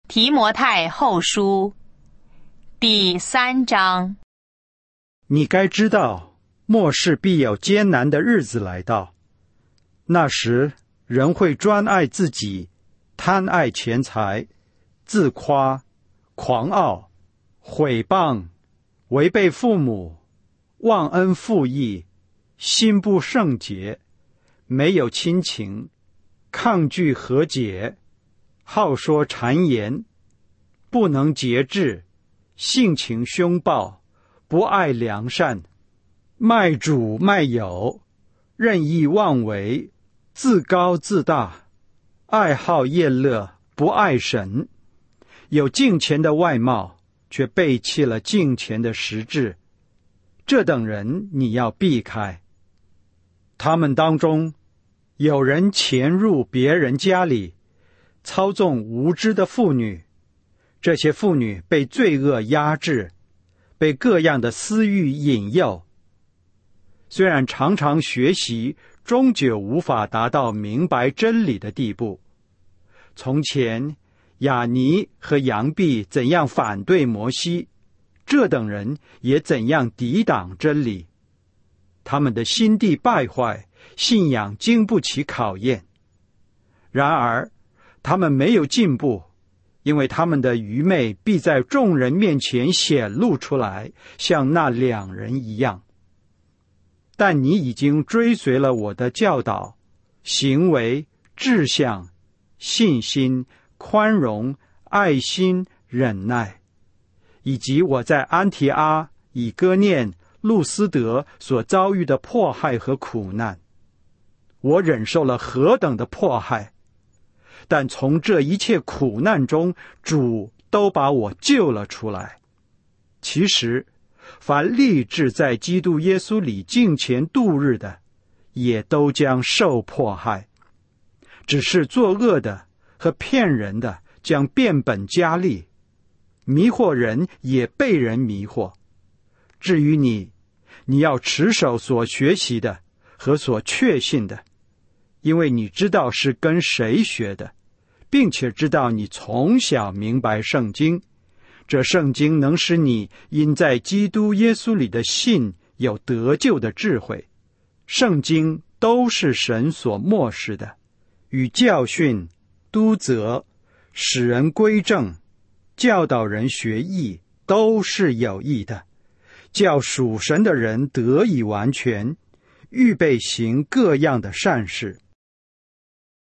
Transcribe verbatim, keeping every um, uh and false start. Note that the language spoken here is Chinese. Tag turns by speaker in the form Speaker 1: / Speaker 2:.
Speaker 1: 提摩太后书第三章。
Speaker 2: 你该知道，末世必有艰难的日子来到，那时人会专爱自己，贪爱钱财，自夸，狂傲，毁谤，违背父母，忘恩负义，心不圣洁，没有亲情，抗拒和解，好说谗言，不能节制，性情凶暴，不爱良善，卖主卖友，任意妄为，自高自大，爱好厌乐，不爱神，有敬虔的外貌，却背弃了敬虔的实质。这等人你要避开。他们当中有人潜入别人家里，操纵无知的妇女，这些妇女被罪恶压制，被各样的私欲引诱，虽然常常学习，终究无法达到明白真理的地步。从前亚尼和杨毕怎样反对摩西，这等人也怎样抵挡真理。他们的心地败坏，信仰经不起考验。然而他们没有进步，因为他们的愚昧必在众人面前显露出来，像那两人一样。但你已经追随了我的教导、行为、志向、信心、宽容、爱心、忍耐，以及我在安提阿、以哥念、路斯德所遭遇的迫害和苦难。我忍受了何等的迫害，但从这一切苦难中，主都把我救了出来。其实凡立志在基督耶稣里敬虔度日的，也都将受迫害。只是作恶的和骗人的将变本加厉，迷惑人也被人迷惑。至于你，你要持守所学习的和所确信的，因为你知道是跟谁学的，并且知道你从小明白圣经。这圣经能使你因在基督耶稣里的信有得救的智慧。圣经都是神所默示的，与教训、督责、使人归正、教导人学义，都是有益的，叫属神的人得以完全，预备行各样的善事。